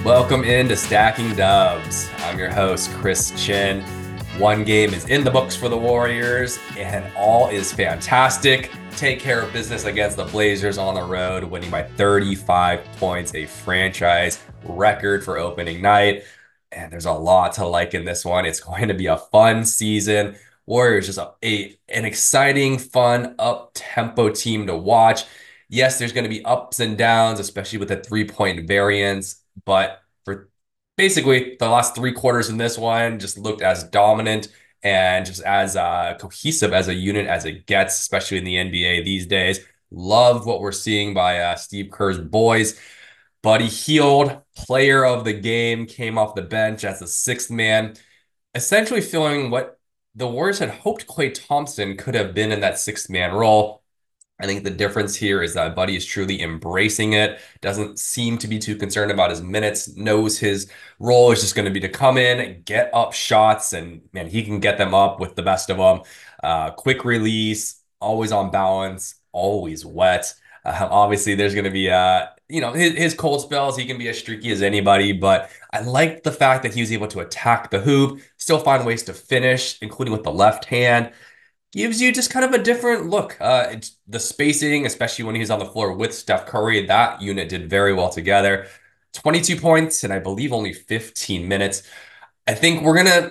Welcome into Stacking Dubs. I'm your host, Chris Chin. One game is in the books for the Warriors, and all is fantastic. Take care of business against the Blazers on the road, winning by 35 points, a franchise record for opening night. And there's a lot to like in this one. It's going to be a fun season. Warriors just an exciting, fun, up-tempo team to watch. Yes, there's going to be ups and downs, especially with the three-point variance. But for basically the last three quarters in this one, just looked as dominant and just as cohesive as a unit as it gets, especially in the NBA these days. Love what we're seeing by Steve Kerr's boys. Buddy Hield, player of the game, came off the bench as the sixth man, essentially filling what the Warriors had hoped Klay Thompson could have been in that sixth man role. I think the difference here is that Buddy is truly embracing it, doesn't seem to be too concerned about his minutes, knows his role is just going to be to come in, get up shots, and man, he can get them up with the best of them. Quick release, always on balance, always wet. Obviously, there's going to be, his cold spells. He can be as streaky as anybody, but I liked the fact that he was able to attack the hoop, still find ways to finish, including with the left hand gives you just kind of a different look. It's the spacing, especially when he's on the floor with Steph Curry, that unit did very well together. 22 points and I believe only 15 minutes. I think we're gonna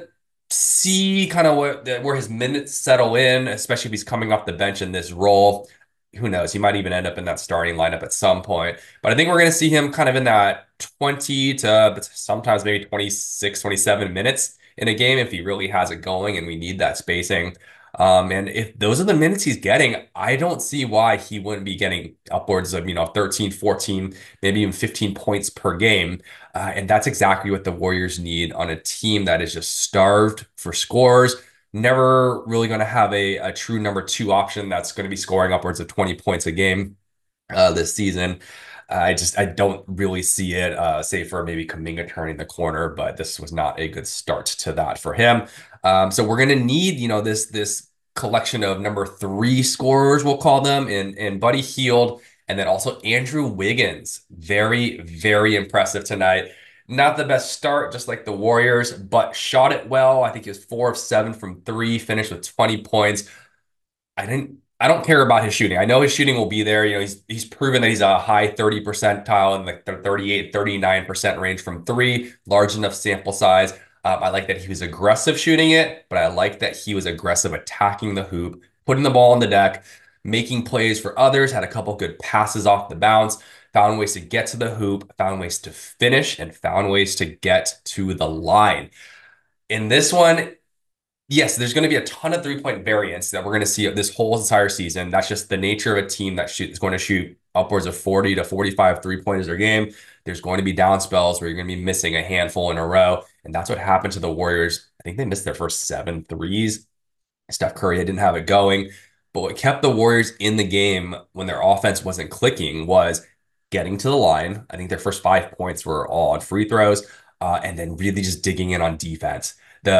see kind of where his minutes settle in, especially if he's coming off the bench in this role. Who knows? He might even end up in that starting lineup at some point. But I think we're going to see him kind of in that 20 to sometimes maybe 26, 27 minutes in a game if he really has it going and we need that spacing. And if those are the minutes he's getting, I don't see why he wouldn't be getting upwards of, 13, 14, maybe even 15 points per game. And that's exactly what the Warriors need on a team that is just starved for scores. Never really going to have a true number two option that's going to be scoring upwards of 20 points a game this season. I don't really see it, save for maybe Kuminga turning the corner, but this was not a good start to that for him. So we're going to need, this collection of number three scorers, we'll call them, in Buddy Hield, and then also Andrew Wiggins. Very, very impressive tonight. Not the best start, just like the Warriors, but shot it well. I think he was 4 of 7 from three, finished with 20 points. I don't care about his shooting. I know his shooting will be there. He's proven that he's a high 30 percentile in the 38, 39% range from three, large enough sample size. I like that he was aggressive shooting it, but I like that he was aggressive attacking the hoop, putting the ball on the deck, making plays for others, had a couple good passes off the bounce, found ways to get to the hoop, found ways to finish, and found ways to get to the line. In this one, yes, there's going to be a ton of three-point variance that we're going to see this whole entire season. That's just the nature of a team that is going to shoot upwards of 40 to 45 three-pointers a game. There's going to be down spells where you're going to be missing a handful in a row. And that's what happened to the Warriors. I think they missed their first 7 threes. Steph Curry didn't have it going. But what kept the Warriors in the game when their offense wasn't clicking was getting to the line. I think their first 5 points were all on free throws, and then really just digging in on defense.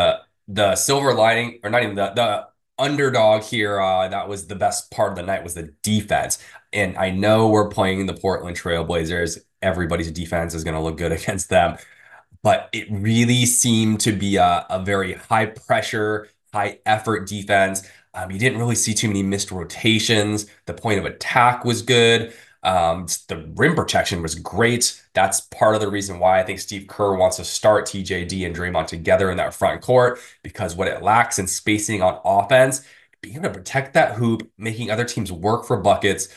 The silver lining, or not even the underdog here, that was the best part of the night, was the defense. And I know we're playing the Portland Trail Blazers. Everybody's defense is going to look good against them. But it really seemed to be a very high pressure, high effort defense. You didn't really see too many missed rotations. The point of attack was good. The rim protection was great. That's part of the reason why I think Steve Kerr wants to start TJD and Draymond together in that front court, because what it lacks in spacing on offense, being able to protect that hoop, making other teams work for buckets.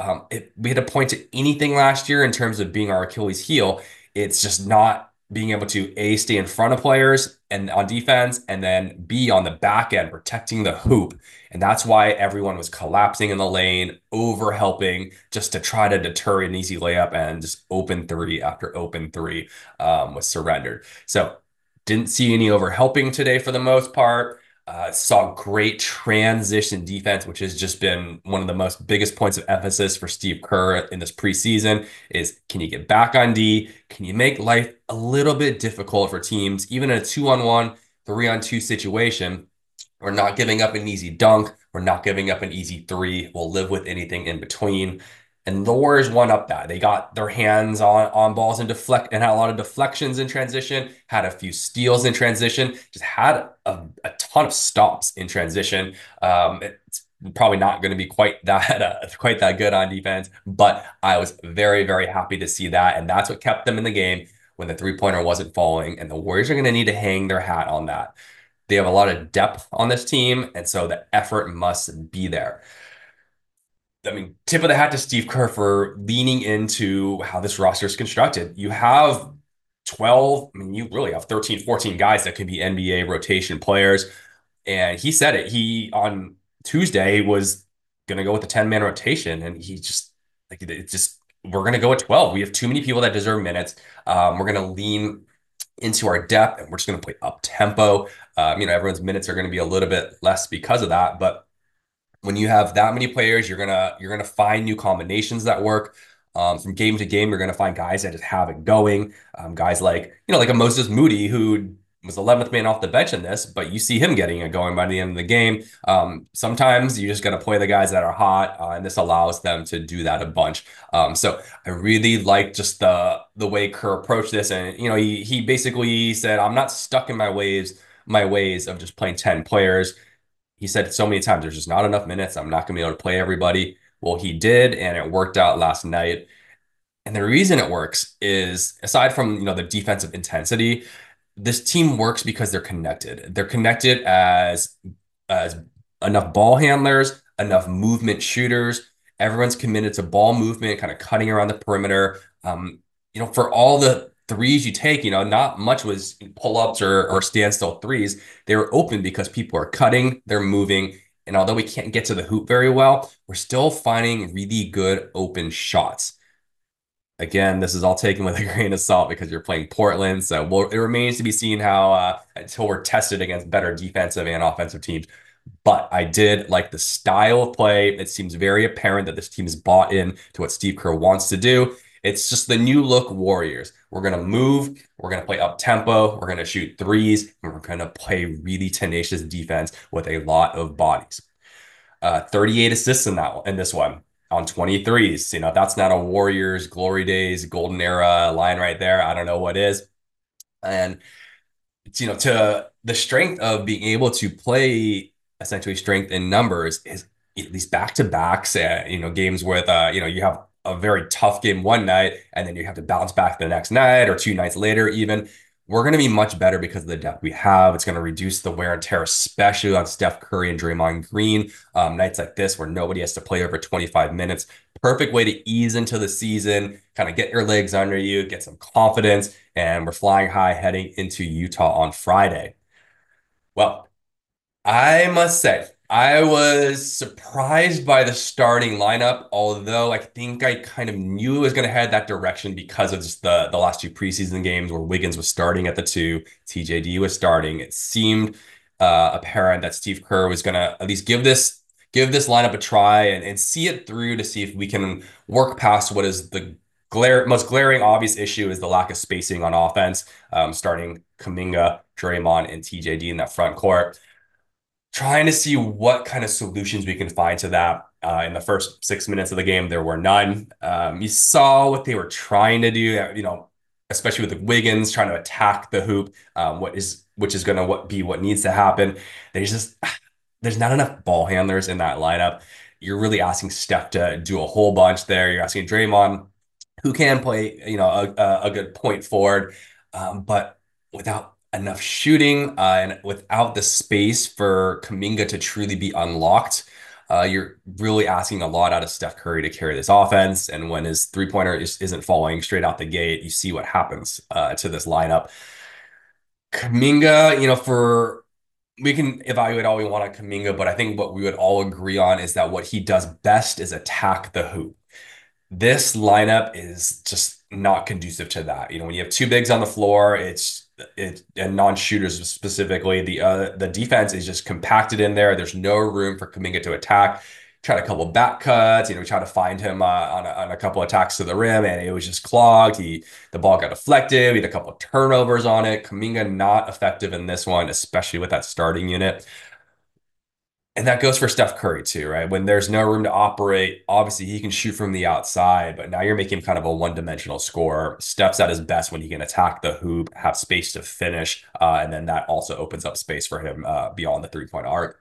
We had to point to anything last year in terms of being our Achilles heel. It's just not being able to A, stay in front of players and on defense, and then B, on the back end, protecting the hoop. And that's why everyone was collapsing in the lane, over helping just to try to deter an easy layup, and just open three after open three was surrendered. So didn't see any over helping today for the most part. Saw great transition defense, which has just been one of the most biggest points of emphasis for Steve Kerr in this preseason is, can you get back on D? Can you make life a little bit difficult for teams, even in a 2-on-1, 3-on-2 situation? We're not giving up an easy dunk. We're not giving up an easy three. We'll live with anything in between. And the Warriors won up that. They got their hands on balls and had a lot of deflections in transition, had a few steals in transition, just had a ton of stops in transition. It's probably not going to be quite that quite that good on defense, but I was very, very happy to see that, and that's what kept them in the game when the three-pointer wasn't falling. And the Warriors are going to need to hang their hat on that. They have a lot of depth on this team, and so the effort must be there. I mean, tip of the hat to Steve Kerr for leaning into how this roster is constructed. You have 12, I mean, you really have 13, 14 guys that could be NBA rotation players. And he said it. He, on Tuesday, was going to go with the 10-man rotation. And he just, like, it's just, we're going to go at 12. We have too many people that deserve minutes. We're going to lean into our depth and we're just going to play up tempo. Everyone's minutes are going to be a little bit less because of that. But when you have that many players, you're gonna find new combinations that work. From game to game, you're gonna find guys that just have it going. Guys like a Moses Moody who was 11th man off the bench in this, but you see him getting it going by the end of the game. Sometimes you just got to play the guys that are hot, and this allows them to do that a bunch. So I really like just the way Kerr approached this, and he basically said, "I'm not stuck in my ways of just playing 10 players." He said so many times, there's just not enough minutes. I'm not going to be able to play everybody. Well, he did, and it worked out last night. And the reason it works is, aside from the defensive intensity, this team works because they're connected. They're connected as enough ball handlers, enough movement shooters. Everyone's committed to ball movement, kind of cutting around the perimeter. For all the threes you take, not much was pull-ups or standstill threes. They were open because people are cutting, they're moving. And although we can't get to the hoop very well, we're still finding really good open shots. Again, this is all taken with a grain of salt because you're playing Portland. So it remains to be seen how until we're tested against better defensive and offensive teams. But I did like the style of play. It seems very apparent that this team is bought in to what Steve Kerr wants to do. It's just the new look Warriors. We're going to move. We're going to play up tempo. We're going to shoot threes. And we're going to play really tenacious defense with a lot of bodies. 38 assists in this one on 23s. If that's not a Warriors glory days, golden era line right there, I don't know what is. And to the strength of being able to play essentially strength in numbers is at least back to backs, games with, you have a very tough game one night and then you have to bounce back the next night or two nights later, even. We're going to be much better because of the depth we have. It's going to reduce the wear and tear, especially on Steph Curry and Draymond Green. Nights like this where nobody has to play over 25 minutes. Perfect way to ease into the season, kind of get your legs under you, get some confidence, and we're flying high heading into Utah on Friday. Well, I must say, I was surprised by the starting lineup, although I think I kind of knew it was going to head that direction because of just the last two preseason games where Wiggins was starting at the two, TJD was starting. It seemed apparent that Steve Kerr was going to at least give this lineup a try and see it through to see if we can work past what is the most glaring obvious issue is the lack of spacing on offense, starting Kuminga, Draymond, and TJD in that front court, trying to see what kind of solutions we can find to that. In the first 6 minutes of the game, there were none. You saw what they were trying to do, especially with the Wiggins trying to attack the hoop, which is going to be what needs to happen. There's not enough ball handlers in that lineup. You're really asking Steph to do a whole bunch there. You're asking Draymond, who can play, a good point forward, but without enough shooting and without the space for Kuminga to truly be unlocked, you're really asking a lot out of Steph Curry to carry this offense. And when his three-pointer isn't falling straight out the gate, you see what happens to this lineup. Kuminga, we can evaluate all we want on Kuminga, but I think what we would all agree on is that what he does best is attack the hoop. This lineup is just not conducive to that. When you have two bigs on the floor, and non-shooters specifically, the defense is just compacted in there. There's no room for Kuminga to attack. Tried a couple back cuts, we tried to find him on a couple attacks to the rim, and it was just clogged. The ball got deflected. We had a couple of turnovers on it. Kuminga not effective in this one, especially with that starting unit. And that goes for Steph Curry too, right? When there's no room to operate, obviously he can shoot from the outside, but now you're making him kind of a one-dimensional scorer. Steph's at his best when he can attack the hoop, have space to finish, and then that also opens up space for him beyond the three-point arc.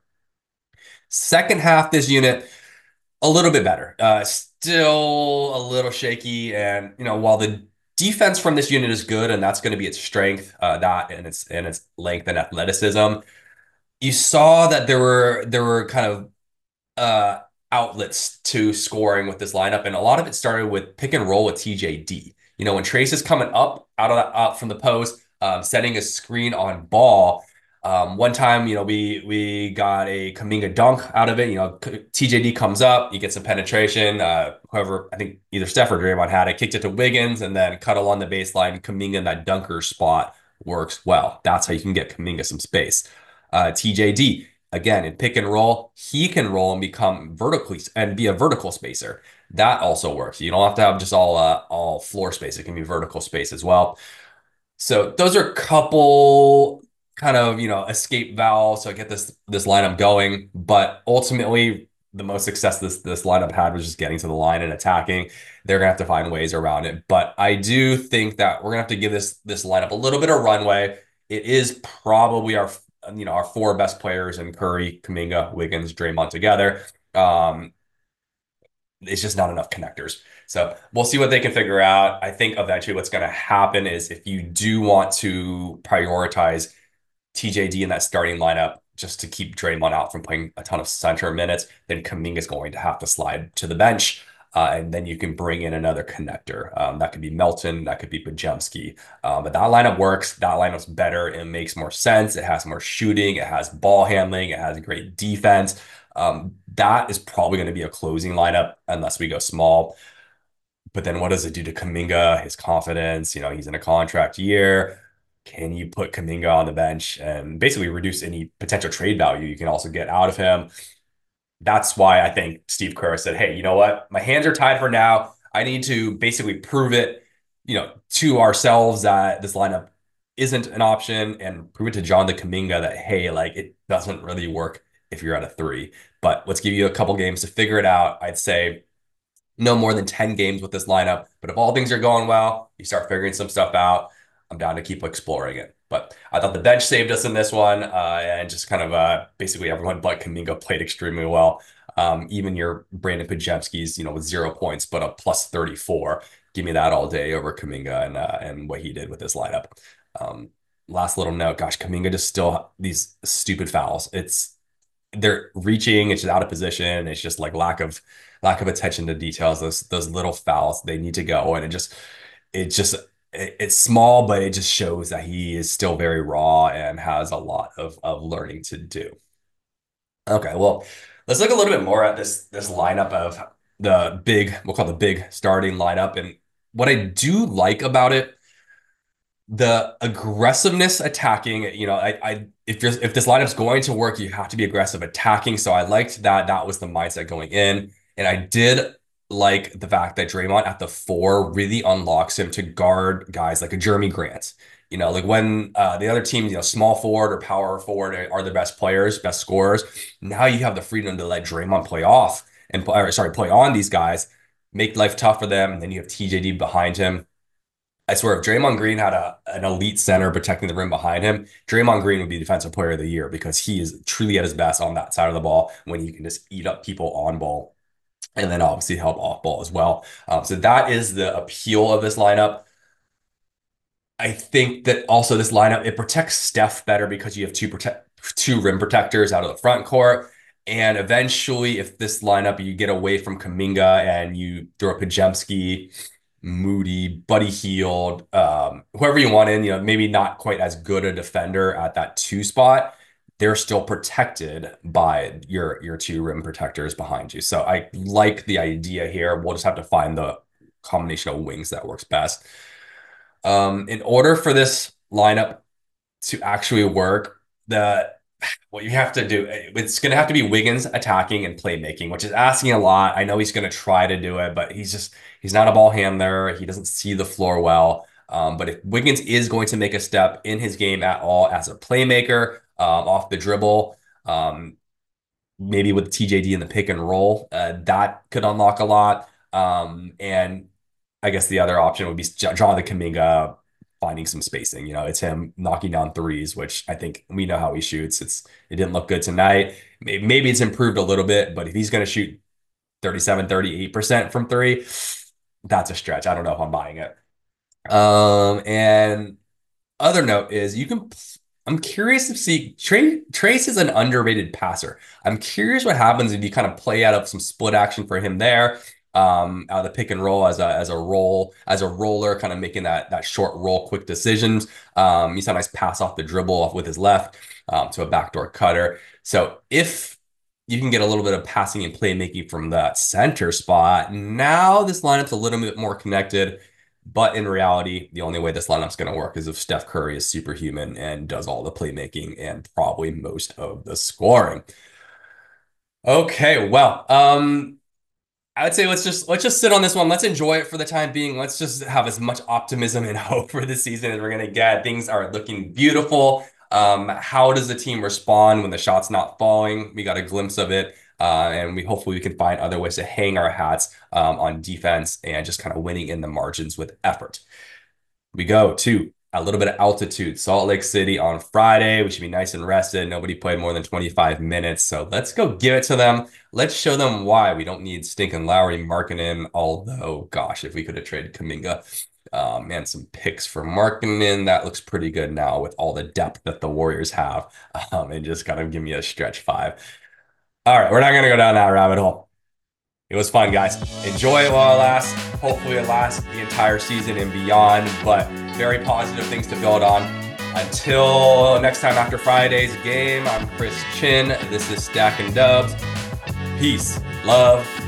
Second half, this unit a little bit better. Still a little shaky, and while the defense from this unit is good, and that's going to be its strength, that and its length and athleticism. You saw that there were kind of uh, outlets to scoring with this lineup, and a lot of it started with pick and roll with TJD. When Trace is coming up out from the post, setting a screen on ball. One time, we got a Kuminga dunk out of it. TJD comes up, you get some penetration. Whoever, I think either Steph or Draymond had it, kicked it to Wiggins, and then cut along the baseline. Kuminga in that dunker spot works well. That's how you can get Kuminga some space. TJD, again, in pick and roll, he can roll and become vertically and be a vertical spacer. That also works. You don't have to have just all floor space. It can be vertical space as well. So those are a couple kind of escape valves. So I get this lineup going, but ultimately the most success this lineup had was just getting to the line and attacking. They're gonna have to find ways around it, but I do think that we're gonna have to give this lineup a little bit of runway. It is probably our four best players in Curry, Kuminga, Wiggins, Draymond together. Um, it's just not enough connectors. So we'll see what they can figure out. I think eventually what's going to happen is if you do want to prioritize TJD in that starting lineup just to keep Draymond out from playing a ton of center minutes, then Kuminga is going to have to slide to the bench. And then you can bring in another connector. That could be Melton, that could be Podziemski. But that lineup works. That lineup's better. It makes more sense. It has more shooting. It has ball handling. It has great defense. That is probably going to be a closing lineup unless we go small. But then what does it do to Kuminga, his confidence? He's in a contract year. Can you put Kuminga on the bench and basically reduce any potential trade value you can also get out of him? That's why I think Steve Kerr said, hey, you know what? My hands are tied for now. I need to basically prove it, to ourselves that this lineup isn't an option and prove it to John the Kuminga that, hey, like it doesn't really work if you're at a three. But let's give you a couple games to figure it out. I'd say no more than 10 games with this lineup. But if all things are going well, you start figuring some stuff out. I'm down to keep exploring it. But I thought the bench saved us in this one, and just kind of basically everyone but Kuminga played extremely well. Even your Brandon Podziemski's, with 0 points, but a plus 34. Give me that all day over Kuminga and what he did with this lineup. Um, Last little note, gosh, Kuminga just still these stupid fouls. They're reaching, it's just out of position. It's just like lack of attention to details. Those little fouls, they need to go. And it's small, but it just shows that he is still very raw and has a lot of learning to do. Okay, well, let's look a little bit more at this lineup of we'll call the big starting lineup. And what I do like about it, the aggressiveness attacking, if this lineup's going to work, you have to be aggressive attacking. So I liked that. That was the mindset going in. And I did like the fact that Draymond at the four really unlocks him to guard guys like a Jeremy Grant. Like when the other teams, small forward or power forward are the best players, best scorers. Now you have the freedom to let Draymond play off play on these guys, make life tough for them. And then you have TJD behind him. I swear, if Draymond Green had an elite center protecting the rim behind him, Draymond Green would be Defensive Player of the Year because he is truly at his best on that side of the ball when he can just eat up people on ball and then obviously help off ball as well. So that is the appeal of this lineup. I think that also this lineup, it protects Steph better because you have two rim protectors out of the front court. And eventually, if this lineup you get away from Kuminga and you throw a Podziemski, Moody, Buddy Hield, whoever you want in, maybe not quite as good a defender at that two spot, they're still protected by your two rim protectors behind you. So I like the idea here. We'll just have to find the combination of wings that works best. In order for this lineup to actually work, what you have to do, it's going to have to be Wiggins attacking and playmaking, which is asking a lot. I know he's going to try to do it, but he's not a ball handler. He doesn't see the floor well. But if Wiggins is going to make a step in his game at all as a playmaker, off the dribble, maybe with TJD in the pick and roll, that could unlock a lot. And I guess the other option would be Jonathan Kuminga finding some spacing. It's him knocking down threes, which I think we know how he shoots. It didn't look good tonight. Maybe it's improved a little bit, but if he's going to shoot 37, 38% from three, that's a stretch. I don't know if I'm buying it. And other note is I'm curious to see Trace is an underrated passer. I'm curious what happens if you kind of play out of some split action for him there, out of the pick and roll as a roller, kind of making that short roll, quick decisions. He's a nice pass off the dribble off with his left to a backdoor cutter. So if you can get a little bit of passing and playmaking from that center spot, now this lineup's a little bit more connected. But in reality, the only way this lineup's going to work is if Steph Curry is superhuman and does all the playmaking and probably most of the scoring. Okay, well, I would say let's just sit on this one. Let's enjoy it for the time being. Let's just have as much optimism and hope for the season as we're gonna get. Things are looking beautiful. How does the team respond when the shot's not falling? We got a glimpse of it, and we hopefully we can find other ways to hang our hats on defense and just kind of winning in the margins with effort. We go to a little bit of altitude, Salt Lake City on Friday. We should be nice and rested. Nobody played more than 25 minutes. So let's go give it to them. Let's show them why we don't need stinking Lowry Markkanen. Although, gosh, if we could have traded Kuminga and some picks for Markkanen, that looks pretty good now with all the depth that the Warriors have. And just kind of give me a stretch five. All right, we're not going to go down that rabbit hole. It was fun, guys. Enjoy it while it lasts. Hopefully it lasts the entire season and beyond, but very positive things to build on. Until next time after Friday's game, I'm Chris Chin. This is Stack and Dubs. Peace, love,